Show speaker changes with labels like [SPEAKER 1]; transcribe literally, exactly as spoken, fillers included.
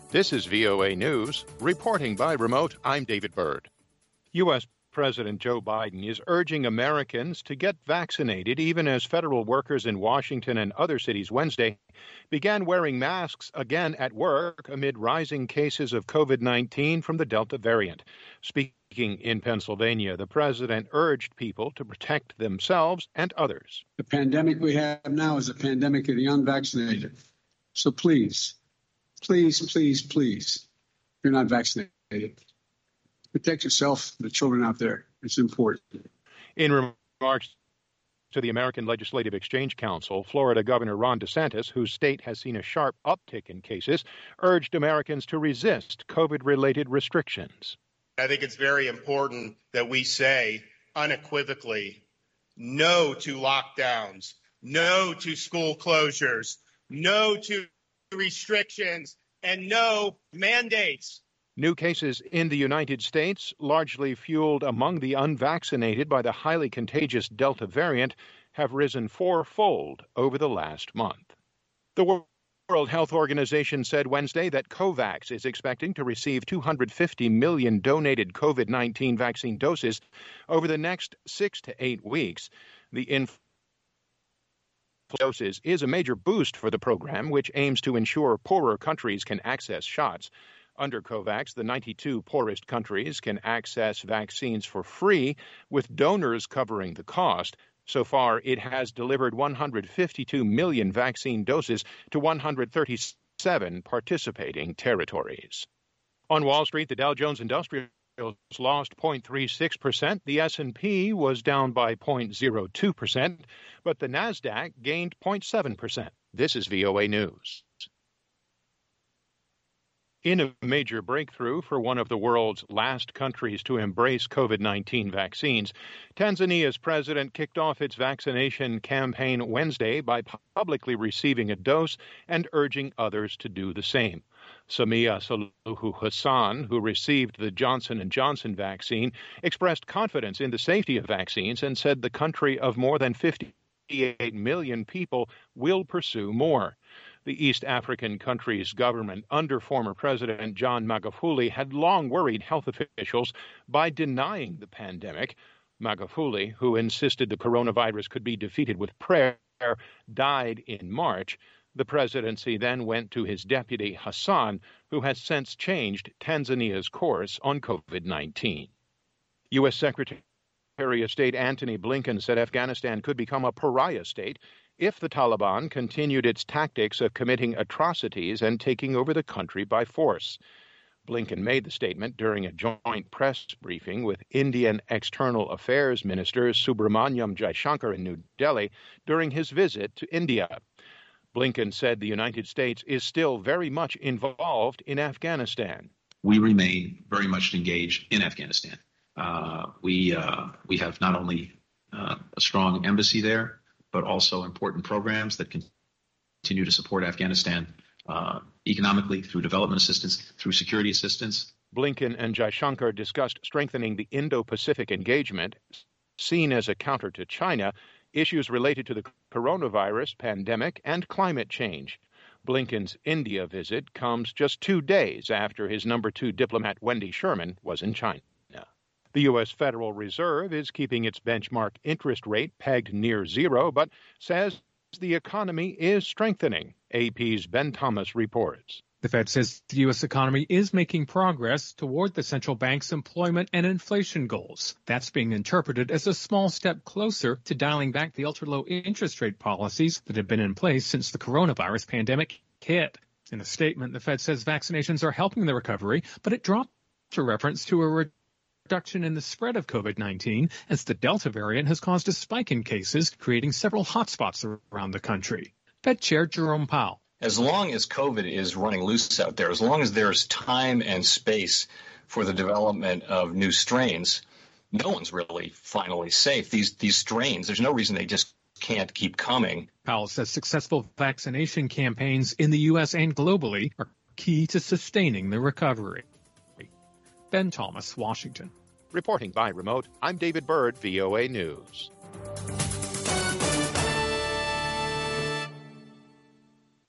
[SPEAKER 1] This is V O A News. Reporting by remote, I'm David Byrd. U S President Joe Biden is urging Americans to get vaccinated, even as federal workers in Washington and other cities Wednesday began wearing masks again at work amid rising cases of COVID nineteen from the Delta variant. Speaking in Pennsylvania, the president urged people to protect themselves and others.
[SPEAKER 2] The pandemic we have now is a pandemic of the unvaccinated. So please, please, please, please, if you're not vaccinated, protect yourself, the children out there. It's important.
[SPEAKER 1] In remarks to the American Legislative Exchange Council, Florida Governor Ron DeSantis, whose state has seen a sharp uptick in cases, urged Americans to resist COVID-related restrictions.
[SPEAKER 3] I think it's very important that we say unequivocally no to lockdowns, no to school closures, no to restrictions, and no mandates.
[SPEAKER 1] New cases in the United States, largely fueled among the unvaccinated by the highly contagious Delta variant, have risen fourfold over the last month. The World Health Organization said Wednesday that COVAX is expecting to receive two hundred fifty million donated COVID nineteen vaccine doses over the next six to eight weeks. The influx of doses is a major boost for the program, which aims to ensure poorer countries can access shots. Under COVAX, the ninety-two poorest countries can access vaccines for free, with donors covering the cost. So far, it has delivered one hundred fifty-two million vaccine doses to one hundred thirty-seven participating territories. On Wall Street, the Dow Jones Industrial lost zero point three six percent. The S and P was down by zero point zero two percent, but the Nasdaq gained zero point seven percent. This is V O A News. In a major breakthrough for one of the world's last countries to embrace COVID nineteen vaccines, Tanzania's president kicked off its vaccination campaign Wednesday by publicly receiving a dose and urging others to do the same. Samia Suluhu Hassan, who received the Johnson and Johnson vaccine, expressed confidence in the safety of vaccines and said the country of more than fifty-eight million people will pursue more. The East African country's government under former President John Magufuli had long worried health officials by denying the pandemic. Magufuli, who insisted the coronavirus could be defeated with prayer, died in March. The presidency then went to his deputy Hassan, who has since changed Tanzania's course on COVID nineteen. U S. Secretary of State Antony Blinken said Afghanistan could become a pariah state if the Taliban continued its tactics of committing atrocities and taking over the country by force. Blinken made the statement during a joint press briefing with Indian External Affairs Minister Subramanyam Jaishankar in New Delhi during his visit to India. Blinken said the United States is still very much involved in Afghanistan.
[SPEAKER 4] We remain very much engaged in Afghanistan. Uh, we uh, we have not only uh, a strong embassy there, but also important programs that continue to support Afghanistan uh, economically, through development assistance, through security assistance.
[SPEAKER 1] Blinken and Jaishankar discussed strengthening the Indo-Pacific engagement, seen as a counter to China, issues related to the coronavirus pandemic and climate change. Blinken's India visit comes just two days after his number two diplomat Wendy Sherman was in China. The U S. Federal Reserve is keeping its benchmark interest rate pegged near zero, but says the economy is strengthening. A P's Ben Thomas reports.
[SPEAKER 5] The Fed says the U S economy is making progress toward the central bank's employment and inflation goals. That's being interpreted as a small step closer to dialing back the ultra-low interest rate policies that have been in place since the coronavirus pandemic hit. In a statement, the Fed says vaccinations are helping the recovery, but it dropped a reference to a reduction reduction in the spread of COVID nineteen as the Delta variant has caused a spike in cases, creating several hotspots around the country. Fed Chair Jerome Powell.
[SPEAKER 6] As long as COVID is running loose out there, as long as there's time and space for the development of new strains, no one's really finally safe. These these strains, there's no reason they just can't keep coming.
[SPEAKER 5] Powell says successful vaccination campaigns in the U S and globally are key to sustaining the recovery. Ben Thomas, Washington.
[SPEAKER 1] Reporting by remote, I'm David Byrd, V O A News.